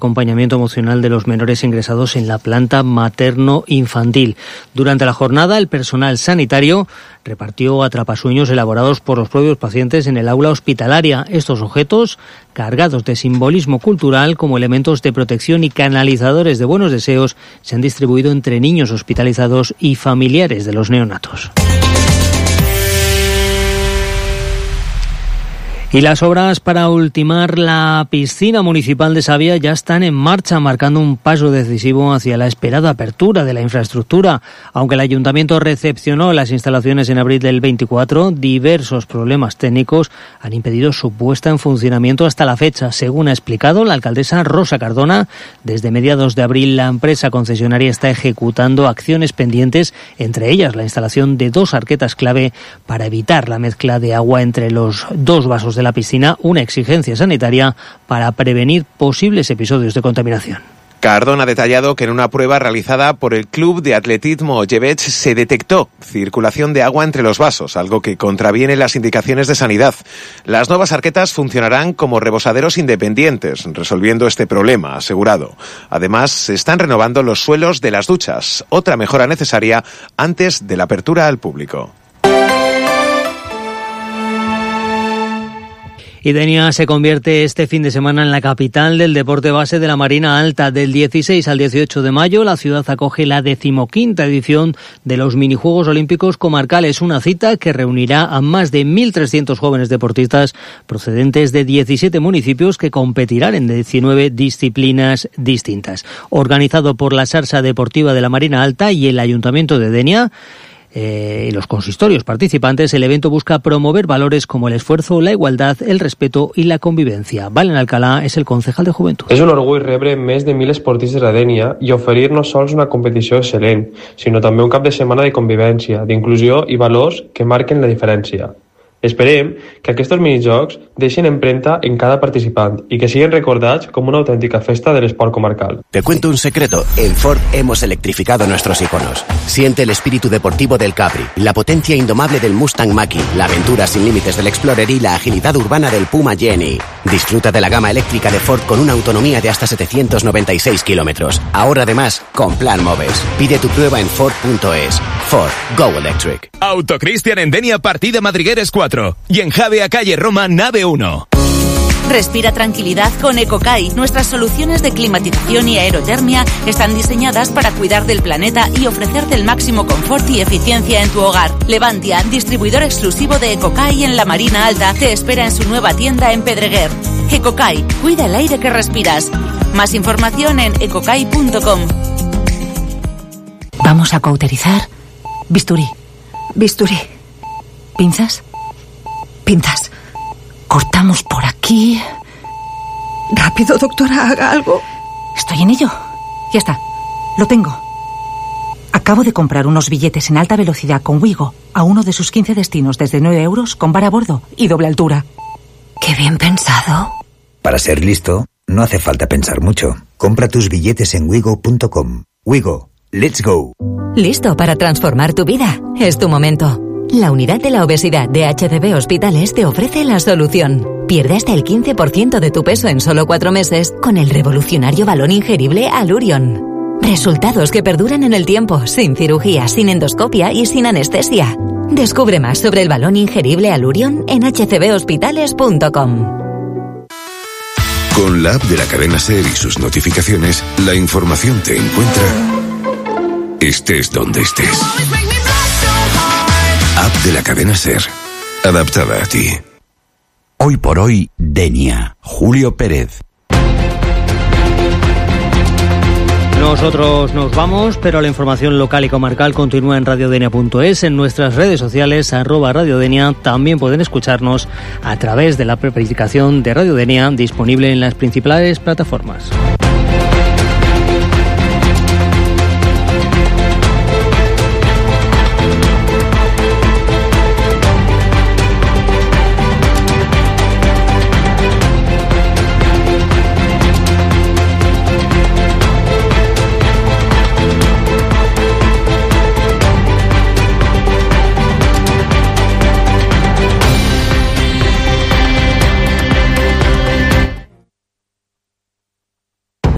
acompañamiento emocional de los menores ingresados en la planta materno-infantil. Durante la jornada, el personal sanitario repartió atrapasueños elaborados por los propios pacientes en el aula hospitalaria. Estos objetos, cargados de simbolismo cultural como elementos de protección y canalizadores de buenos deseos, se han distribuido entre niños hospitalizados y familiares de los neonatos. Y las obras para ultimar la piscina municipal de Savia ya están en marcha, marcando un paso decisivo hacia la esperada apertura de la infraestructura. Aunque el ayuntamiento recepcionó las instalaciones en abril del 24, diversos problemas técnicos han impedido su puesta en funcionamiento hasta la fecha. Según ha explicado la alcaldesa Rosa Cardona, desde mediados de abril la empresa concesionaria está ejecutando acciones pendientes, entre ellas la instalación de 2 arquetas clave para evitar la mezcla de agua entre los 2 vasos de la piscina, una exigencia sanitaria para prevenir posibles episodios de contaminación. Cardona ha detallado que en una prueba realizada por el Club de Atletismo Llevech se detectó circulación de agua entre los vasos, algo que contraviene las indicaciones de sanidad. Las nuevas arquetas funcionarán como rebosaderos independientes, resolviendo este problema, ha asegurado. Además, se están renovando los suelos de las duchas, otra mejora necesaria antes de la apertura al público. Y Denia se convierte este fin de semana en la capital del deporte base de la Marina Alta. Del 16 al 18 de mayo, la ciudad acoge la 15ª edición de los Minijuegos Olímpicos Comarcales, una cita que reunirá a más de 1.300 jóvenes deportistas procedentes de 17 municipios que competirán en 19 disciplinas distintas. Organizado por la Sarsa Deportiva de la Marina Alta y el Ayuntamiento de Denia, y los consistorios participantes, el evento busca promover valores como el esfuerzo, la igualdad, el respeto y la convivencia. Valen Alcalá és el concejal de Joventut. És un orgull rebre més de 1.000 esportistes a Dènia i oferir no sols una competició excel·lent, sinó també un cap de setmana de convivència, d'inclusió i valors que marquen la diferència. Esperem que aquests minijocs deixen empremta en cada participant y que siguen recordados como una auténtica festa del esport comarcal. Te cuento un secreto. En Ford hemos electrificado nuestros iconos. Siente el espíritu deportivo del Capri, la potencia indomable del Mustang Mach-E, la aventura sin límites del Explorer y la agilidad urbana del Puma Jenny. Disfruta de la gama eléctrica de Ford con una autonomía de hasta 796 kilómetros. Ahora además con Plan Moves. Pide tu prueba en Ford.es. Ford. Go Electric. Autocristian en Denia, partida Madrigueres 4. Y en Javea, calle Roma, nave 1. Respira tranquilidad con Ecokai. Nuestras soluciones de climatización y aerotermia están diseñadas para cuidar del planeta y ofrecerte el máximo confort y eficiencia en tu hogar. Levantia, distribuidor exclusivo de Ecokai en la Marina Alta, te espera en su nueva tienda en Pedreguer. Ecokai, cuida el aire que respiras. Más información en ecokai.com. Vamos a cauterizar. Bisturí. Bisturí. ¿Pinzas? Pinzas. Cortamos por aquí. Rápido, doctora, haga algo. Estoy en ello. Ya está. Lo tengo. Acabo de comprar unos billetes en alta velocidad con Wigo a uno de sus 15 destinos desde 9 euros con bar a bordo y doble altura. ¡Qué bien pensado! Para ser listo, no hace falta pensar mucho. Compra tus billetes en wigo.com. Wigo. ¡Let's go! ¿Listo para transformar tu vida? Es tu momento. La unidad de la obesidad de HCB Hospitales te ofrece la solución. Pierde hasta el 15% de tu peso en solo 4 meses con el revolucionario balón ingerible Allurion. Resultados que perduran en el tiempo, sin cirugía, sin endoscopia y sin anestesia. Descubre más sobre el balón ingerible Allurion en hcbhospitales.com. Con la app de la cadena SER y sus notificaciones, la información te encuentra estés donde estés. App de la cadena SER, adaptada a ti. Hoy por hoy, Denia. Julio Pérez. Nosotros nos vamos, pero la información local y comarcal continúa en radiodenia.es, en nuestras redes sociales, @radiodenia. También pueden escucharnos a través de la aplicación de Radio Denia, disponible en las principales plataformas.